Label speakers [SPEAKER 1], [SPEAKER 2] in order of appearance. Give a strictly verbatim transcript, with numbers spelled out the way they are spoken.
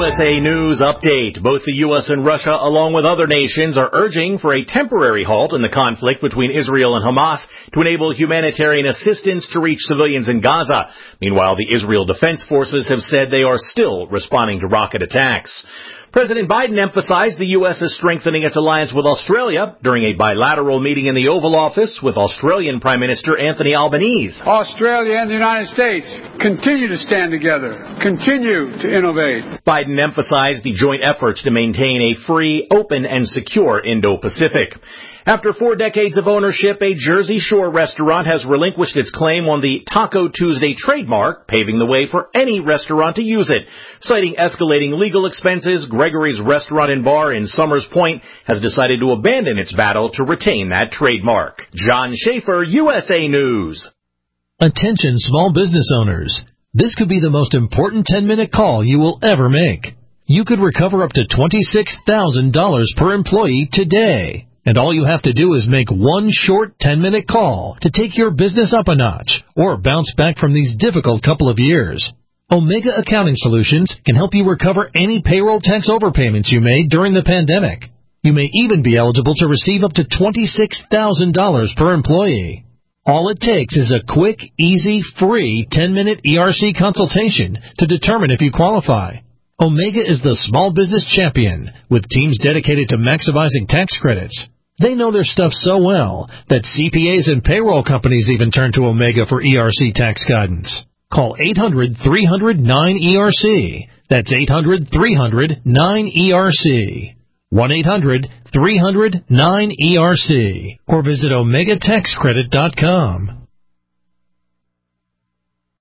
[SPEAKER 1] S A News Update. Both the U S and Russia, along with other nations, are urging for a temporary halt in the conflict between Israel and Hamas to enable humanitarian assistance to reach civilians in Gaza. Meanwhile, the Israel Defense Forces have said they are still responding to rocket attacks. President Biden emphasized the U S is strengthening its alliance with Australia during a bilateral meeting in the Oval Office with Australian Prime Minister Anthony Albanese.
[SPEAKER 2] Australia and the United States continue to stand together, continue to innovate.
[SPEAKER 1] Biden emphasized the joint efforts to maintain a free, open, and secure Indo-Pacific. After four decades of ownership, a Jersey Shore restaurant has relinquished its claim on the Taco Tuesday trademark, paving the way for any restaurant to use it. Citing escalating legal expenses, Gregory's Restaurant and Bar in Summers Point has decided to abandon its battle to retain that trademark. John Schaefer, U S A News.
[SPEAKER 3] Attention small business owners. This could be the most important ten-minute call you will ever make. You could recover up to twenty-six thousand dollars per employee today. And all you have to do is make one short ten-minute call to take your business up a notch or bounce back from these difficult couple of years. Omega Accounting Solutions can help you recover any payroll tax overpayments you made during the pandemic. You may even be eligible to receive up to twenty-six thousand dollars per employee. All it takes is a quick, easy, free ten-minute E R C consultation to determine if you qualify. Omega is the small business champion with teams dedicated to maximizing tax credits. They know their stuff so well that C P As and payroll companies even turn to Omega for E R C tax guidance. Call eight hundred, three hundred, nine E R C. That's eight hundred, three hundred, nine E R C. one eight hundred, three hundred, nine E R C. Or visit omega tax credit dot com.